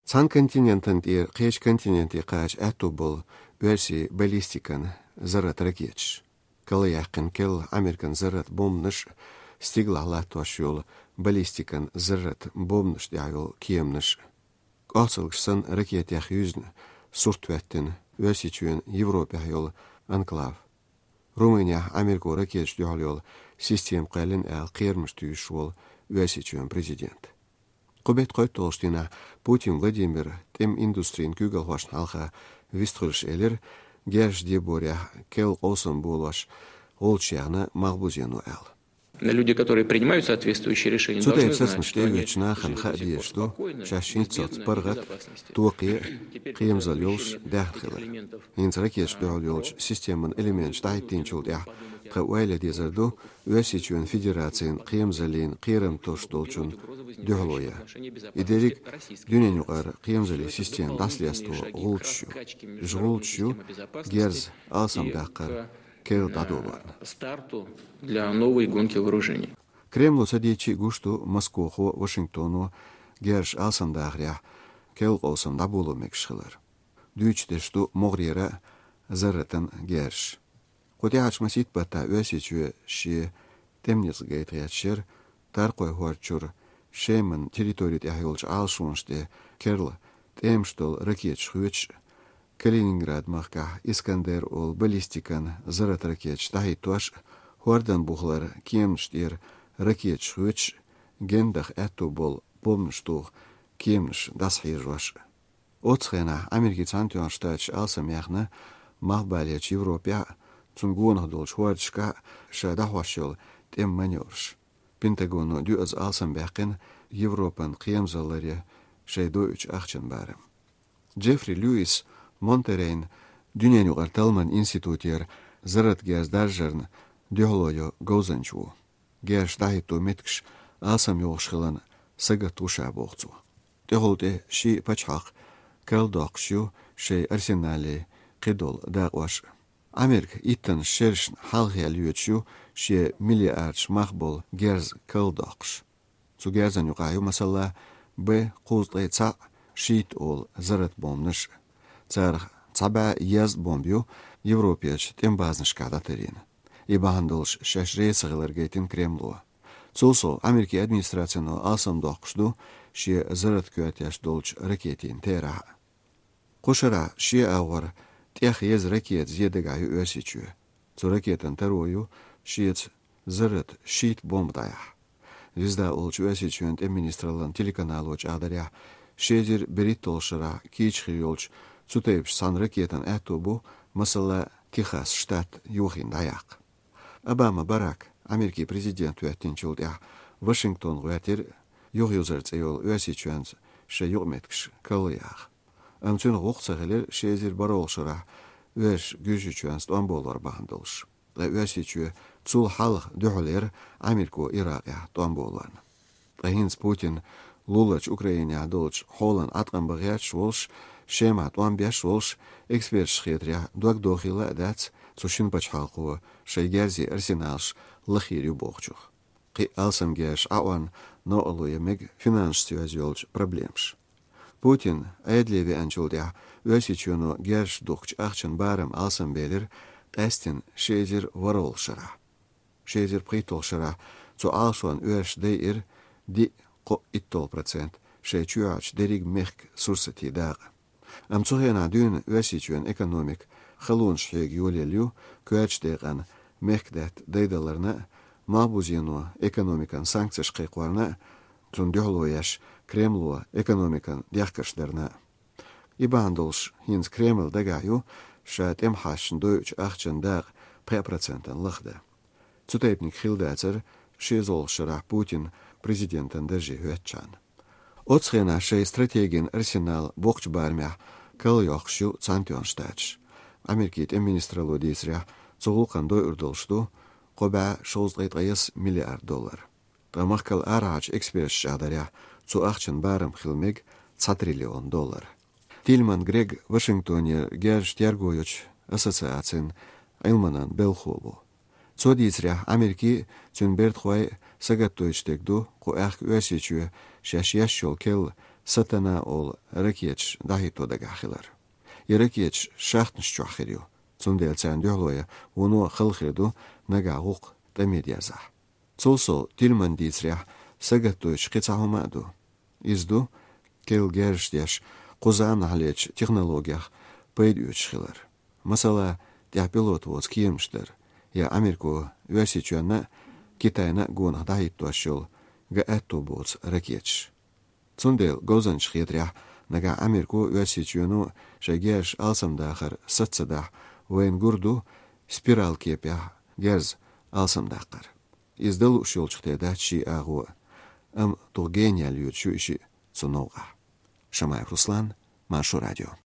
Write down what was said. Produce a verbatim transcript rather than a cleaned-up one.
Цан континентен и қеш континенте қач әту бұл версии баллистикан зарат ракетш. Калы яқын кел Американ зарат бомныш стигла латуаш yol баллистикан зарат бомныш дягыл киемныш. Асылгышсан ракет яқ юзн суртвәттен версичуен Европа yol анклав. Румыния Америку ракетш дягыл yol систем қалин әл қермыш түйіш ол версичуен президент. Qubet qoytolştina Putin Vladimir tem industrien kügelhoşn halqa vistgülş elir gerş deboria kel olsun bulaş olçyağını mağbuzenu el. Люди, которые принимают соответствующие решения, должны знать, что они живут спокойно, توقي قيم زاليوش داخل إن ركيش دوليوش سيستم إليمنت شتايتين شو ده قوالة دي زردو واسيتشون فيدراتين قيم زالين قيرم توش دولشون دهلويا إدريك دنيا نقر قيم زالي سيستم داسليستو غولتشو جغولتشو جيرز آسام داقر كيل دادولوان старту для новой гонки вооружений. Кремлу садичи гушту Москву, Вашингтону, герш алсандагря, кел олсам дабулу мекшхилар. Дүйчте шту могрера зарратан герш. Кутяч масит бата өсичү ши темниц гейтриячер таркой хорчур шеман территорит яхилч алшунште керл темштол ракет шхүч Калининград махка Искандер ол баллистикан зарат ракет штахи туаш хордан бухлар кемштир ракет шхүч гендах эту бол помнштух кемш дасхирваш. Оцхена Америки цантуан штач алсам яхна махбалеч Европа цунгуонах долч хуарчка шадахвашел тем манёрш. Пентагону дюаз алсам бяхкен Европан кемзаларе шейдоюч ахчан барым. Джеффри Льюис Монтерейн Дюненю Арталман институтер зарат гяздаржарн дёглойо гозанчу. Герш дайто меткш алсам ёлшхылан сага туша бохцу. Дёглде ши пачхак калдокшу шей арсенале кидол дагваш. Америк иттен шершн халгя льючу ши миллиардш махбол герз калдокш. Цу герзан югаю масалла б кузлайца шит ол зарат бомныш. Цар цаба яз бомбю Европеч тем базнышка датырин. И бандылш шашрейсығылар гейтін Кремлуа. Цулсо Америки администрацияну алсам доқшду ши зарат кюатяш долч ракетин тера. Кушара ши ауар тех ез ракет зедегаю өсичу. Цу ракетан терою шиец зарат шит бомбдаях. Визда олч өсичуен администралан телеканалоч адаря шедер берит толшара кичхи ёлч Цутейпш сан ракетан әтубу масала Техас штат юхин даяк. Обама Барак, Америки президент уәттен чулдя, Вашингтон уәттер юг юзарц эйол уәсичуэнз ше югметкш калыяк. Амцун ғуқсағылер шезір баролшыра уәш гүжічуэнз туанболар бағындылш. Уәсичуэ цул халық дұғылер Америку Ирақя туанболан. Гинс Путин лулач Украине адолч холан атқан бағият шолш Шема туан бяш волш эксперт шхетря дуак дохила дац цушин пачхалқуа шайгерзи арсеналш лахирю бохчух. Қи алсам геш ауан но алуя мег финанш связёлч проблемш. Путин айдлеви анчулдя өсичуну геш духч ахчан барам алсам белер эстин шезир варолшара. Шезир притолшара цу алшуан өш дейир ди ко иттол процент шейчуач дериг мехк сурсати дага. Am zuhena dün ösичуен экономик халунш хег юлелю көчтеган мехдет дейдаларна мабузину экономикан санкцияш кайкварна цундёлояш Кремлуа экономикан дяхкашларна. Ибандолш хинс Кремл дагаю шат эм хашн дойч ахчандаг пять процентов лахда. Цутейпник хилдацер шезолшара Путин президентен держи хөтчан. Оцхена шей стратегин арсенал бокч бармя кал яхшу цантион штач. Америкит министрало дисря цугулкан дой урдолшту коба шоздайт миллиард доллар. Тамахкал арач эксперт шадаря цу ахчен барам хилмег триллион доллар. Тильман Грег Вашингтоне герш тяргоюч ассоциацин Айлманан Белхобу. Цу дисря Америки цюнберт хвай сагаттойчтегду ко ах өсичу шаш яшшол кел satana ol raketch dahito da gahilar. Iraketch shachtnish chuakhiriu. Tsundel tsandioya wono khalkhredu nagaguq tamediaza. Tsolso tilmandisrya sagatoch qitsahumadu. Izdu kel gershdesh quzan halech технологиях пойдючхилар. Масала тя пилот воц киемштер. Я Америку версичуна Китайна гонах дahituashol га этобоц ракетч. Цундел гозанч хитря нага Америку версичуну шагеш алсамдахар сатсадах вен гурду спирал кепя герз алсамдахар. Издал ушолчхтеда чи агу ам тургениал ючуши цунога. Шамаев Руслан, Машу радио.